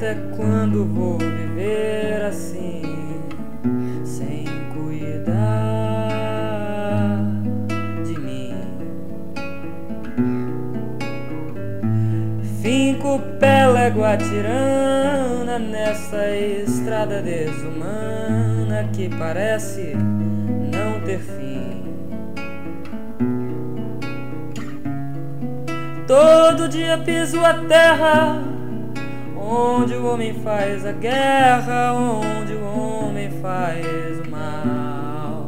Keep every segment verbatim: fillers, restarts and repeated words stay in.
até quando vou viver assim, sem cuidar de mim? Finco pélégua tirana nessa estrada desumana que parece não ter fim. Todo dia piso a terra onde o homem faz a guerra, onde o homem faz o mal.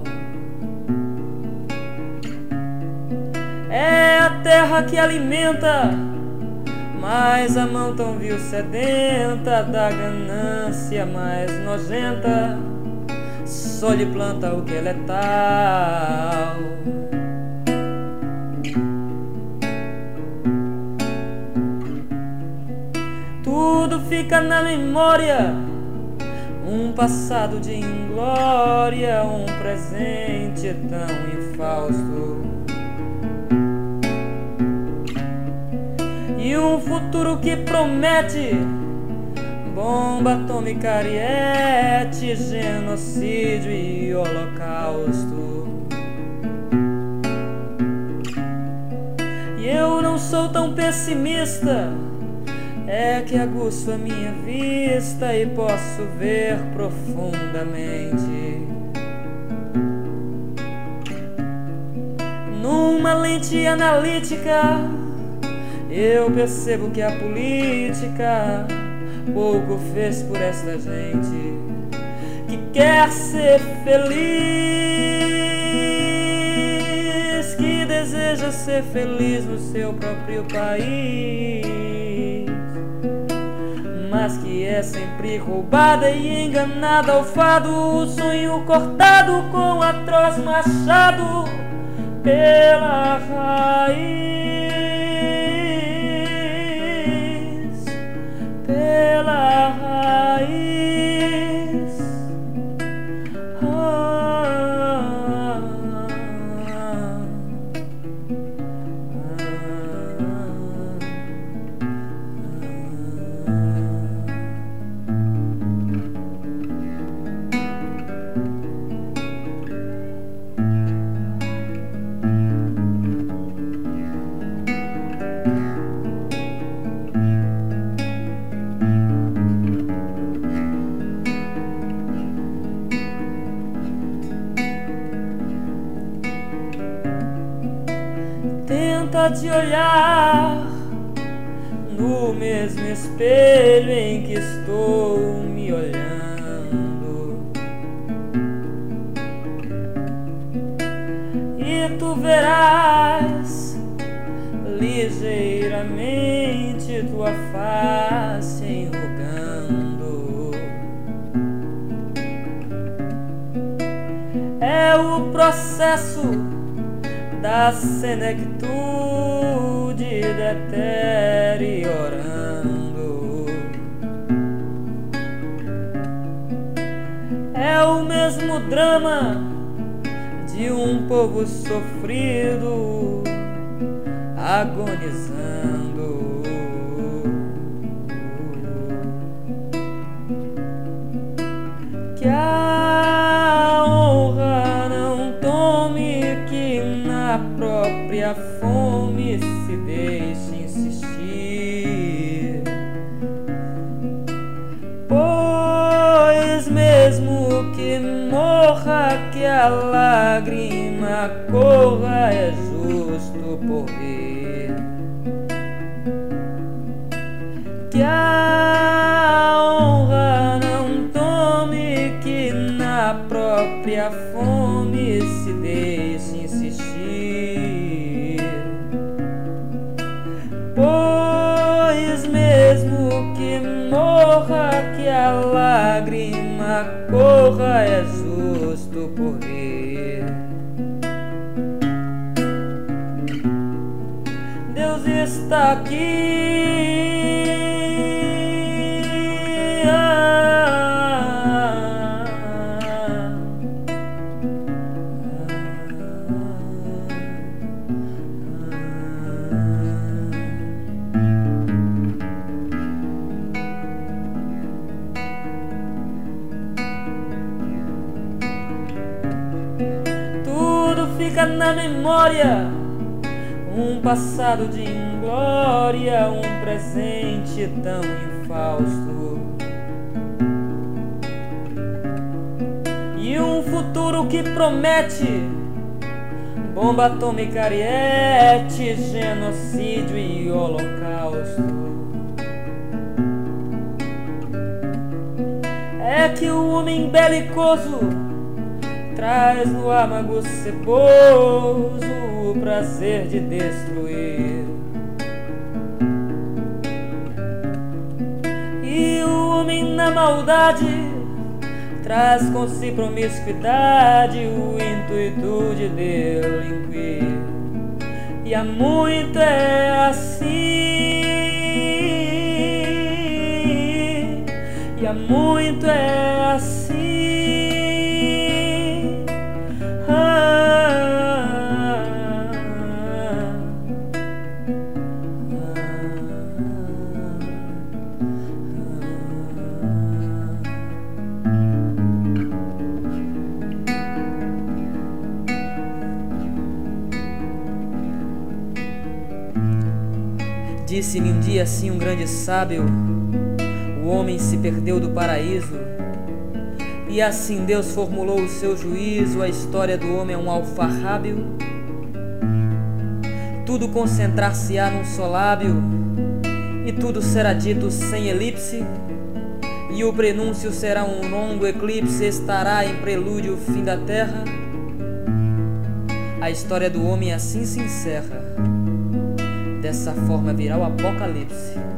É a terra que alimenta, mas a mão tão vil sedenta da ganância mais nojenta só lhe planta o que é letal. Tudo fica na memória, um passado de inglória, um presente tão infausto e um futuro que promete bomba atômica, ariete, genocídio e holocausto. E eu não sou tão pessimista, é que aguço a minha vista e posso ver profundamente. Numa lente analítica eu percebo que a política pouco fez por esta gente que quer ser feliz, que deseja ser feliz no seu próprio país, mas que é sempre roubada e enganada ao fado, o sonho cortado com atroz machado pela raiz, pela raiz. Ah, ah, tenta te olhar no mesmo espelho em que estou me olhando, e tu verás ligeiramente tua face enrugando. É o processo da senectude deteriorando. É o mesmo drama de um povo sofrido agonizando. Que a honra não tome, que na própria fome se deixe insistir, pois mesmo que morra, que a lágrima corra, é justo por vir. Que a honra não tome, que na própria fome se deixe insistir, pois mesmo que morra, que a lágrima corra, é justo por vir. Deus está aqui. na memória um passado de inglória, um presente tão infausto e um futuro que promete bomba atômica, ariete, genocídio e holocausto. É que o homem belicoso traz no âmago ceboso o prazer de destruir, e o homem na maldade traz com si promiscuidade, o intuito de delinquir. E há muito é assim, e há muito é assim. Disse-me um dia assim um grande sábio: o homem se perdeu do paraíso, e assim Deus formulou o seu juízo. A história do homem é um alfarrábio, tudo concentrar-se-á num só lábio, e tudo será dito sem elipse, e o prenúncio será um longo eclipse. Estará em prelúdio o fim da terra. A história do homem assim se encerra, dessa forma virá o apocalipse.